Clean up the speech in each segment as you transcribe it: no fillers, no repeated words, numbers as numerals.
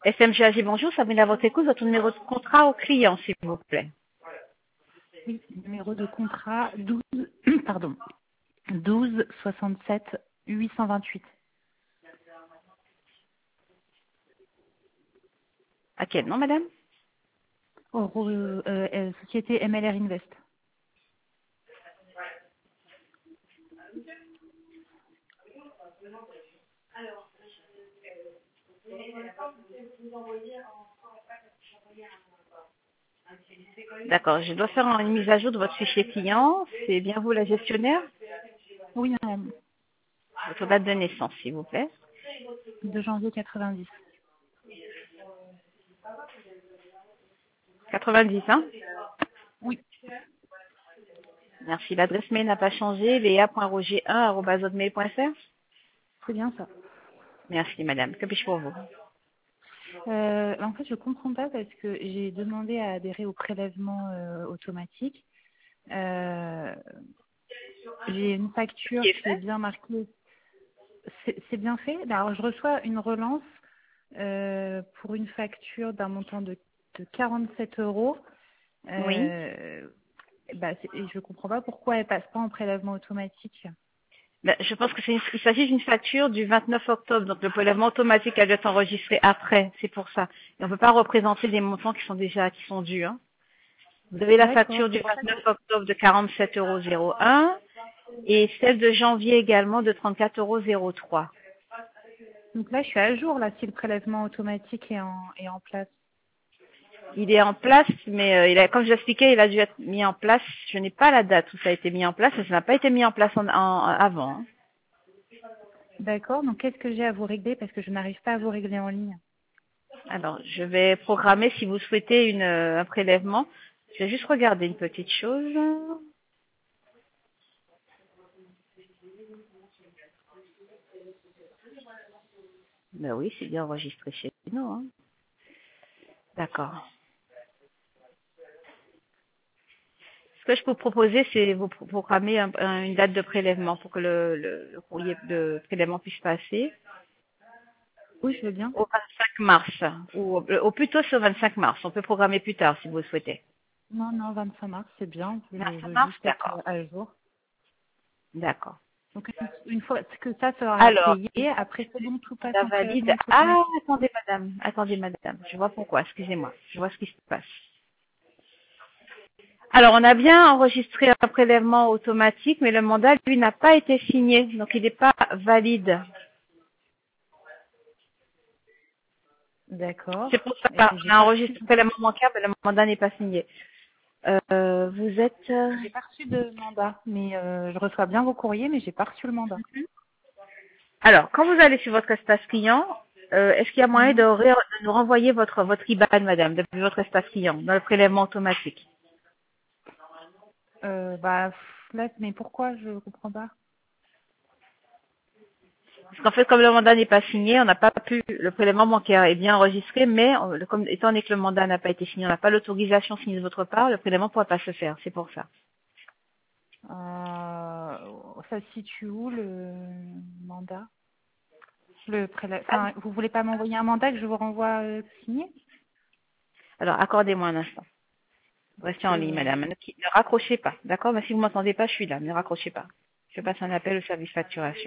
SMGAG, bonjour, Sabrina à votre écoute, votre numéro de contrat au client, s'il vous plaît. Oui, numéro de contrat 12, pardon, 12 67 828. À quel nom, madame? Société MLR Invest. D'accord, je dois faire une mise à jour de votre fichier client. C'est bien vous la gestionnaire? Oui, madame. Votre date de naissance, s'il vous plaît. 2 janvier 90. 90, hein? Oui, Merci. L'adresse mail n'a pas changé, léa.roger1@hotmail.fr. c'est bien ça. Merci, madame. Que puis-je pour vous? En fait, je comprends pas parce que j'ai demandé à adhérer au prélèvement automatique. Euh, j'ai une Ce facture qui est qui est fait? bien marquée. C'est bien fait. Alors, je reçois une relance pour une facture d'un montant de 47 euros. Oui. Et je comprends pas pourquoi elle passe pas en prélèvement automatique. Ben, je pense que il s'agit d'une facture du 29 octobre, donc le prélèvement automatique a dû être enregistré après, c'est pour ça. Et on ne peut pas représenter des montants qui sont dus, hein. Vous avez la D'accord. facture du C'est pour ça 29 octobre de 47,01 € et celle de janvier également de 34,03 €. donc là, je suis à jour là si le prélèvement automatique est en place. Il est en place, mais comme je l'expliquais, il a dû être mis en place. Je n'ai pas la date où ça a été mis en place, mais ça n'a pas été mis en place avant, hein. D'accord. Donc qu'est-ce que j'ai à vous régler parce que je n'arrive pas à vous régler en ligne. Alors, je vais programmer si vous souhaitez un prélèvement. Je vais juste regarder une petite chose. Ben oui, c'est bien enregistré chez nous, hein. D'accord. Ce que je peux vous proposer, c'est vous programmer une date de prélèvement pour que le courrier de prélèvement puisse passer Oui, je veux bien. au 25 mars. Ou au plus tôt, c'est au 25 mars. On peut programmer plus tard si vous le souhaitez. Non, non, 25 mars, c'est bien. Je 25 veux mars, juste être d'accord. à jour. D'accord. Donc une fois que ça sera Alors, payé, après c'est bon, tout passe la en valide. prélèvement Ah, automatique. attendez, madame. Je vois pourquoi. Excusez-moi. Je vois ce qui se passe. Alors, on a bien enregistré un prélèvement automatique, mais le mandat, lui, n'a pas été signé. Donc, il n'est pas valide. D'accord. C'est pour Et ça. j'ai On a pas enregistré reçu, le prélèvement bancaire, mais le mandat n'est pas signé. Vous êtes... j'ai pas reçu de mandat, mais je reçois bien vos courriers, mais j'ai pas reçu le mandat. Alors, quand vous allez sur votre espace client, est-ce qu'il y a moyen Mhm. de nous renvoyer votre IBAN, madame, depuis votre espace client, dans le prélèvement automatique? Là, mais pourquoi je comprends pas. Parce qu'en fait, comme le mandat n'est pas signé, on n'a pas pu, le prélèvement bancaire est bien enregistré, mais étant donné que le mandat n'a pas été signé, on n'a pas l'autorisation signée de votre part, le prélèvement ne pourra pas se faire. C'est pour ça. Ça se situe où le mandat? Enfin, vous voulez pas m'envoyer un mandat que je vous renvoie signé? Alors, accordez-moi un instant. Restez en ligne, madame. Ne raccrochez pas. D'accord? Mais si vous m'entendez pas, je suis là. Ne raccrochez pas. Je passe un appel au service facturation.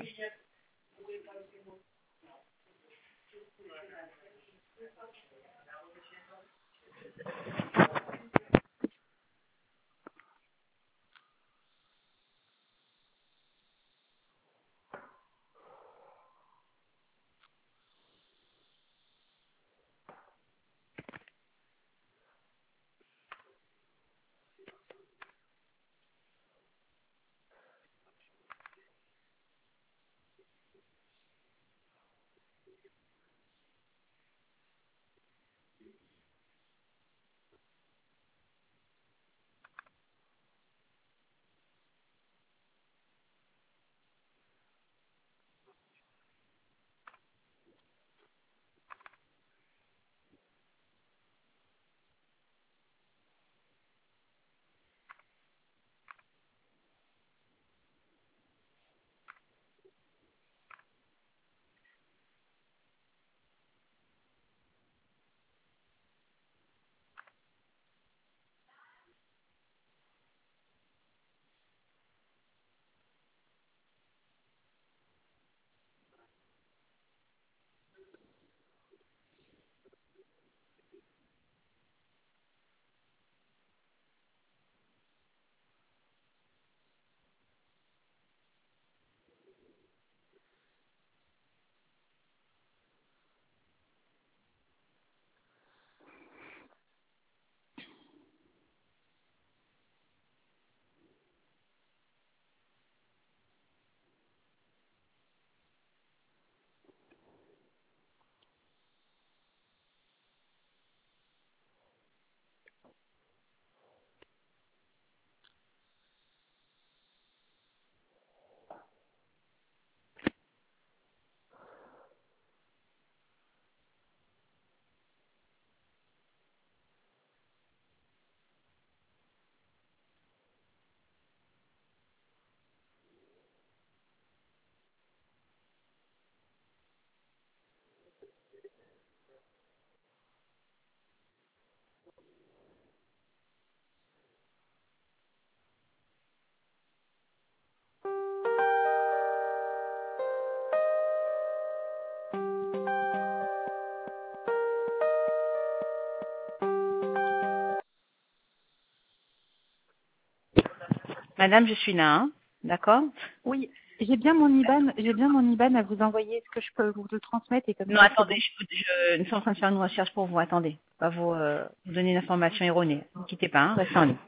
Madame, je suis là, hein. D'accord? Oui, j'ai bien mon IBAN à vous envoyer. Est-ce que je peux vous le transmettre et comme Non, ça c'est attendez, bon? nous sommes en train de faire une recherche pour vous. Attendez. Pas vous donner une information erronée. Ne quittez pas, hein. Restez en ligne.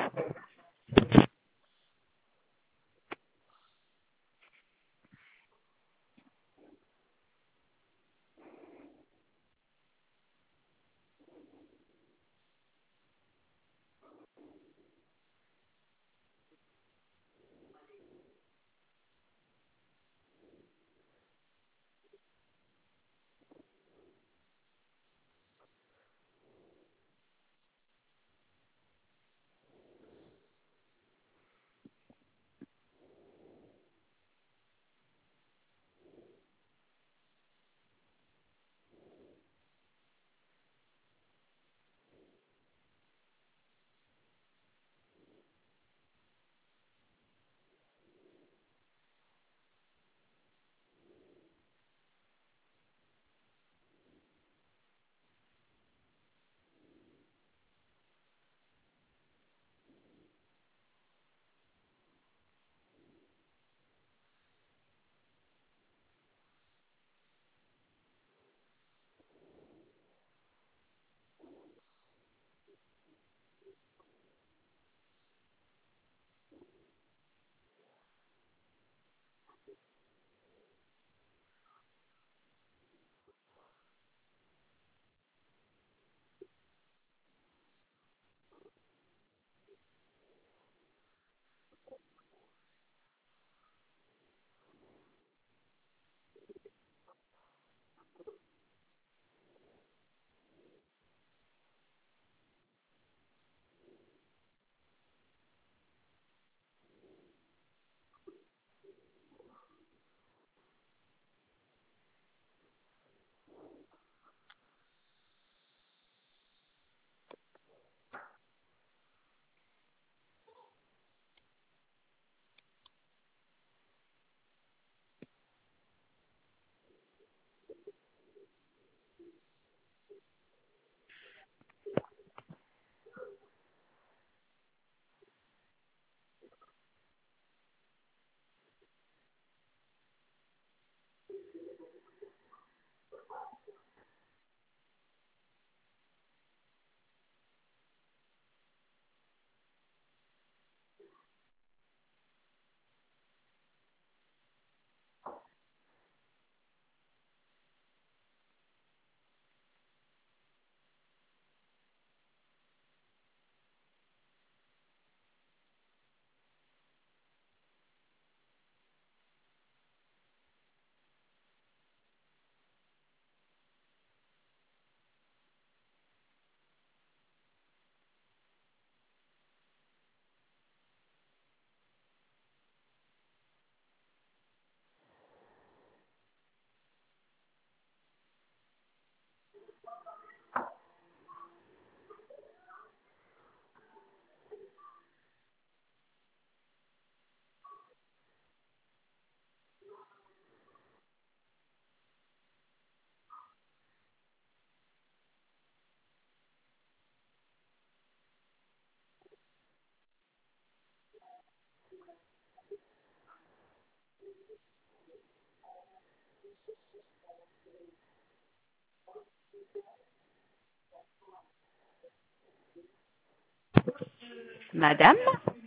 Madame,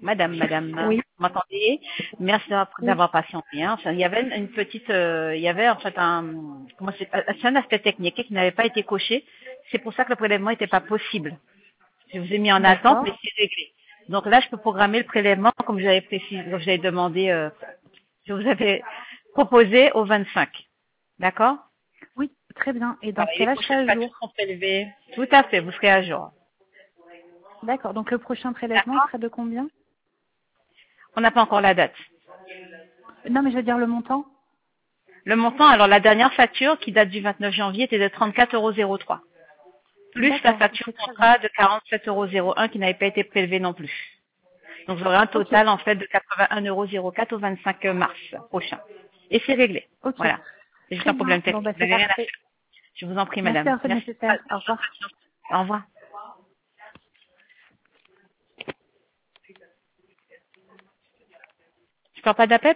madame, Oui, vous m'entendez? Merci oui. d'avoir patienté, hein. Enfin, il y avait une petite, il y avait en fait c'est un aspect technique qui n'avait pas été coché. C'est pour ça que le prélèvement n'était pas possible. Je vous ai mis en attente, mais D'accord. c'est réglé. Donc là, je peux programmer le prélèvement comme j'avais précisé, comme j'avais demandé, je vous avais proposé au 25. D'accord? Oui, très bien. Et dans Voilà, ce et les cas-là, je serai prochaines à factures jour. sont prélevées. Tout à fait, vous serez à jour. D'accord. Donc le prochain prélèvement, il D'accord? sera de combien? On n'a pas encore la date. Non, mais je veux dire le montant. Le montant, alors la dernière facture qui date du 29 janvier était de 34,03 €, plus la D'accord, facture ok, très bien. contrat de 47,01 € qui n'avait pas été prélevée non plus. Donc vous aurez un Ok, total en fait de 81,04 € au 25 mars prochain. Et c'est réglé. ok. Voilà. C'est juste Très un bien. problème Bon, technique. bah Vous c'est n'avez rien à parfait. faire. Je vous en prie, Merci madame. d'avoir fait le Merci. nécessaire. Au revoir. Au revoir. Tu parles pas d'APEP?